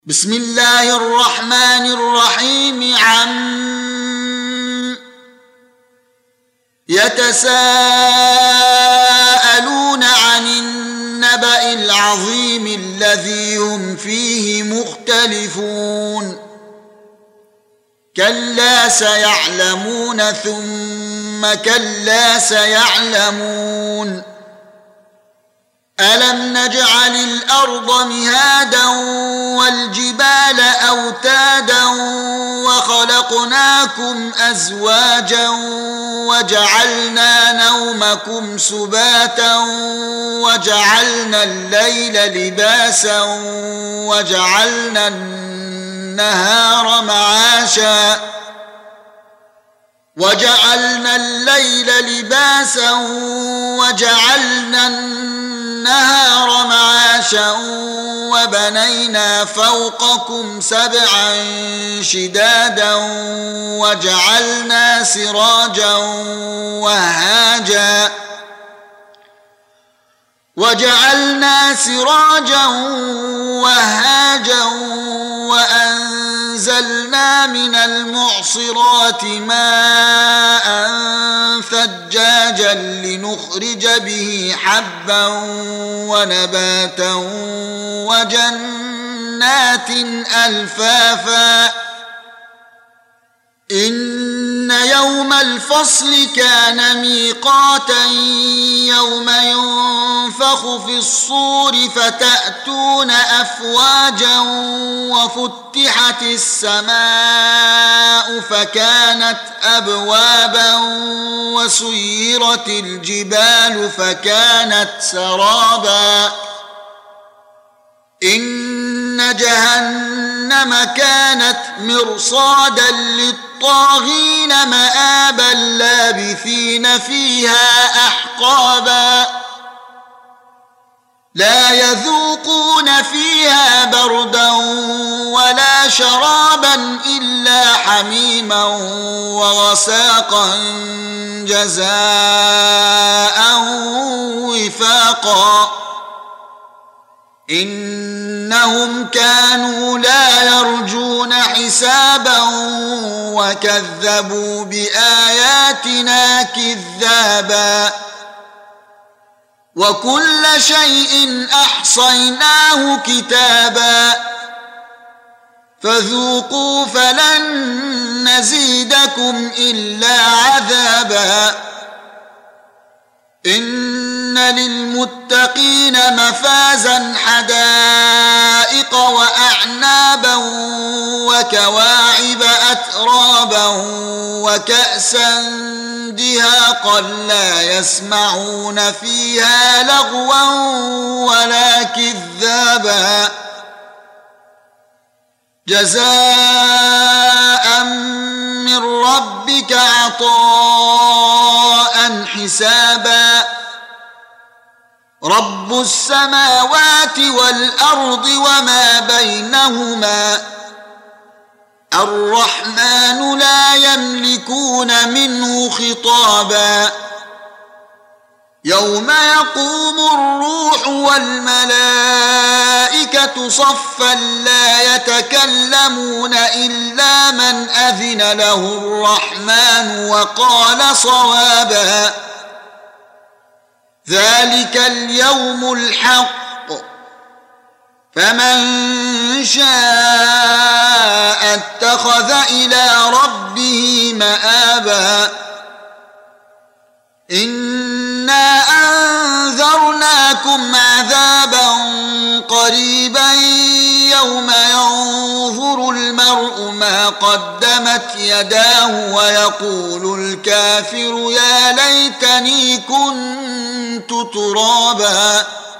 بسم الله الرحمن الرحيم يتساءلون عن النبأ العظيم الذي هم فيه مختلفون كلا سيعلمون ثم كلا سيعلمون ألم نجعل الأرض مهادا والجبال أوتادا وخلقناكم أزواجا وجعلنا نومكم سباتا وجعلنا الليل لباسا وجعلنا النهار معاشا وجعلنا الليل لباسا وجعلنا النهار معاشا وبنينا فوقكم سبعا شدادا وجعلنا سراجا وهاجا وأنزلنا من المعصرات ماء ثجاجا لنخرج به حبا ونباتا وجنات ألفافا إن يوم الفصل كان ميقاتا يوم ينفخ في الصور فتأتون أفواجا وفتحت السماء فكانت أبوابا وسيرت الجبال فكانت سرابا إن جهنم كانت مرصادا للطاغين مآبا لابثين فيها أحقابا لا يذوقون فيها بردا ولا شرابا إلا حميما وغساقا جزاء وفاقا إنهم كانوا لا يرجون حسابا وكذبوا بآياتنا كذابا وكل شيء أحصيناه كتابا فذوقوا فلن نزيدكم إلا عذابا إن للمتقين مفازا حدائق وأعنابا وكواعب أترابا وكأسا دهاقا لا يسمعون فيها لغوا ولا كذابا جزاء من ربك عطاء حسابا رب السماوات والأرض وما بينهما الرحمن لا يملكون منه خطابا يوم يقوم الروح والملائكة صفا لا يتكلمون إلا من أذن له الرحمن وقال صوابا ذلك اليوم الحق فمن شاء اتخذ إلى ربه مآبا إنا أنذرناكم عذابا قريبا يوم ينظر المرء ما قدمت يداه ويقول الكافر يا ليتني كنت ترابا